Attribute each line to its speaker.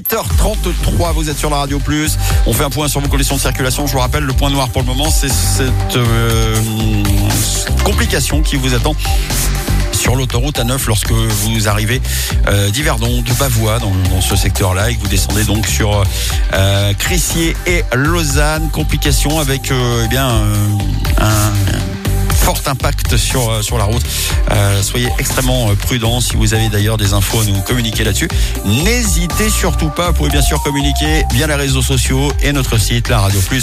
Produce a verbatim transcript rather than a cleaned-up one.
Speaker 1: huit heures trente-trois, vous êtes sur la Radio Plus. On fait un point sur vos conditions de circulation. Je vous rappelle, le point noir pour le moment, c'est cette euh, complication qui vous attend sur l'autoroute A neuf lorsque vous arrivez euh, d'Yverdon, de Bavois dans, dans ce secteur-là et que vous descendez donc sur euh, Crissier et Lausanne. Complication avec euh, eh bien euh, un fort impact sur, sur la route. Euh, soyez extrêmement prudents. Si vous avez d'ailleurs des infos à nous communiquer là-dessus, n'hésitez surtout pas. Vous pouvez bien sûr communiquer via les réseaux sociaux et notre site, la Radio Plus.